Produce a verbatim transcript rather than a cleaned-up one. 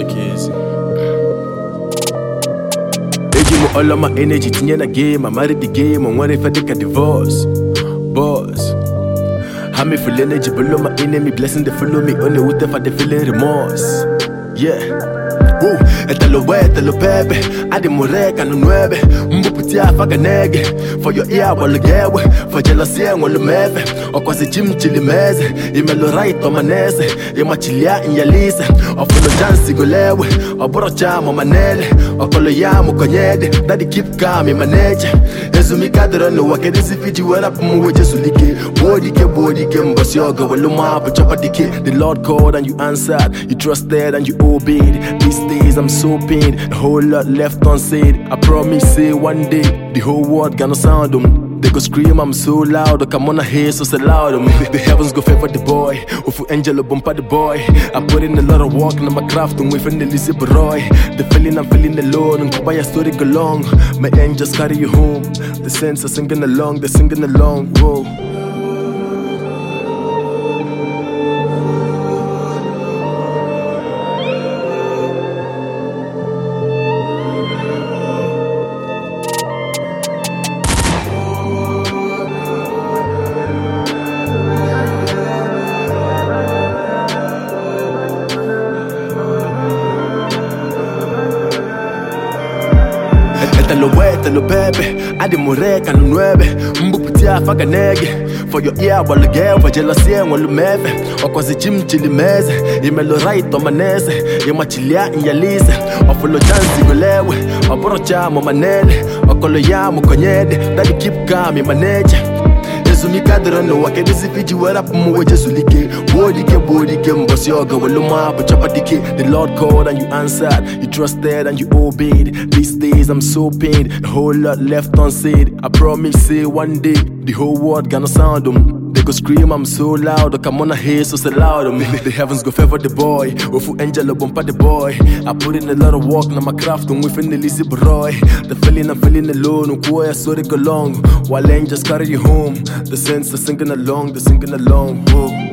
take it easy. Taking all of my energy to the game. I'm out of the game. I'm worried if I take a divorce. Boss. How me feel energy below my enemy. Blessing they follow me only with if I they feeling remorse. Yeah. Woo, etalo we, etalo bebe Adi mureka no nueve Mbuputia faga nege For your ear walo gewe For jealousy ngolo meve Okwasi chim chili meze Imelo right o manese Ima chilia inyalise Ofolo jansi golewe Oboro chamo manele Okolo yamu konyede Daddy keep calm imaneche Ezumi kadro no wakedi sifiji Wera pumu jesu like Bodike bodike mbosi yoga Walo mapu chapa dike The Lord called and you answered You trusted and you obeyed These days I'm so pained A whole lot left unsaid I promise say one day The whole world gonna sound them They go scream I'm so loud Like I'm on a haze so say loud them The heavens go favor the boy Ufu angel bumper the boy I put in a lot of work in my craft And we finally see Roy The feeling I'm feeling alone And buy a story go long My angels carry you home The saints are singing along They're singing along Whoa. Etalo we, etalo bebe Adi mureka no nueve Mbuputia faga nege For your ear walo gewe For jealousy ngolo meve Okwasi chim chili meze Imelo right o manese Ima chilia inyalise Ofolo jansi golewe Oboro chamo manele Okolo yamu konyede Daddy keep calm imaneche Ezumi kadro no wakedi sifiji Wera pumu jesu like Bodike bodike mbosi yoga Walo mapu chapa dike The Lord called and you answered You trusted and you obeyed These days I'm so pained A whole lot left unsaid I promise say one day The whole world gonna sound them They go scream I'm so loud Like I'm on a haze so say loud them The heavens go favor the boy Ufu angel bumper the boy I put in a lot of work Now my craft and we finally see Roy The feeling I'm feeling alone Ukuwa sorry go long While angels carry you home The saints are singing along They're singing along Whoa.